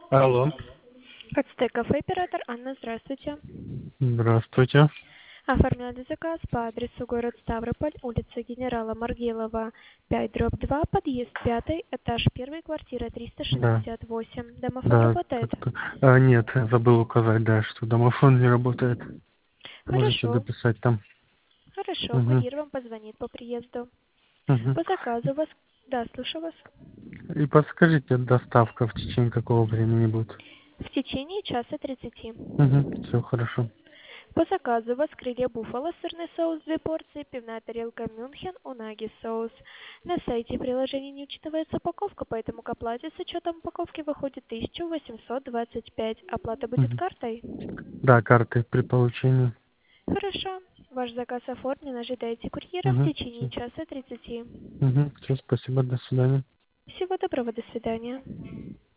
Алло, Ацтек кафе, оператор Анна, здравствуйте. здравствуйте. Оформляли заказ по адресу город Ставрополь, улица генерала Маргелова, 5/2, подъезд 5, этаж 1, квартира Да, 368. Домофон да, работает? нет, я забыл указать, да, что домофон не работает. Можете Хорошо, дописать там. хорошо, Угу, курьер вам позвонит по приезду. угу. По заказу вас... Да, слушаю вас. И подскажите, доставка в течение какого времени будет? В течение часа 30. Угу, все хорошо. По заказу у вас крылья буфало, сырный соус 2 порции, пивная тарелка Мюнхен, унаги соус. На сайте приложения не учитывается упаковка, поэтому к оплате с учетом упаковки выходит 1825. Оплата будет Угу. картой? Да, карты при получении. Хорошо. Ваш заказ оформлен. Ожидайте курьера в Угу, течение все. часа 30. Угу, все, спасибо, до свидания. Всего доброго, до свидания.